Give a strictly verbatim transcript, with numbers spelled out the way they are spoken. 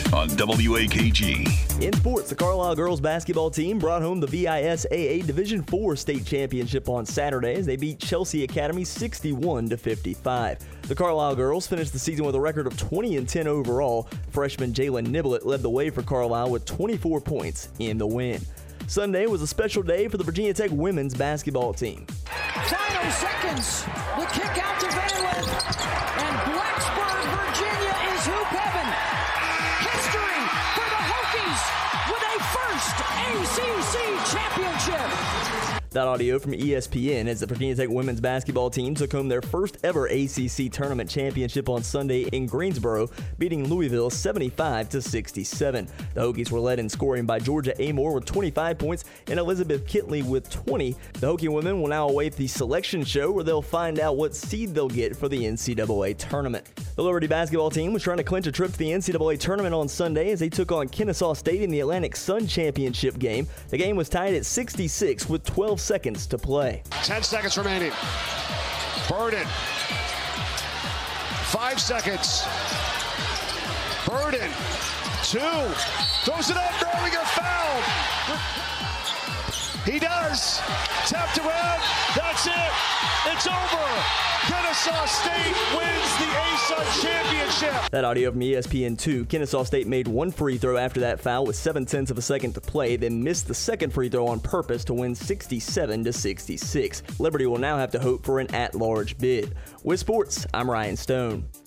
on W A K G. In sports, the Carlisle girls basketball team brought home the V I S A A Division four state championship on Saturday as they beat Chelsea Academy sixty-one to fifty-five. The Carlisle girls finished the season with a record of twenty and ten overall. Freshman Jalen Niblett led the way for Carlisle with twenty-four points in the win. Sunday was a special day for the Virginia Tech women's basketball team. Final seconds, the kick out to Vanlin, and Blacksburg, Virginia is hoop heaven. History for the Hokies with a first A C C championship. That audio from E S P N as the Virginia Tech women's basketball team took home their first ever A C C tournament championship on Sunday in Greensboro, beating Louisville seventy-five to sixty-seven. The Hokies were led in scoring by Georgia Amore with twenty-five points and Elizabeth Kitley with twenty. The Hokie women will now await the selection show where they'll find out what seed they'll get for the N C double A tournament. The Liberty basketball team was trying to clinch a trip to the N C double A tournament on Sunday as they took on Kennesaw State in the Atlantic Sun Championship game. The game was tied at sixty-six with twelve seconds to play. ten seconds remaining. Burden. Five seconds. Burden. Two. Throws it up. Barely got fouled. He does. Tapped around. That's it. It's over. Kennesaw State wins the A S U N championship. That audio from E S P N two. Kennesaw State made one free throw after that foul with seven tenths of a second to play, then missed the second free throw on purpose to win sixty-seven to sixty-six. Liberty will now have to hope for an at-large bid. With sports, I'm Ryan Stone.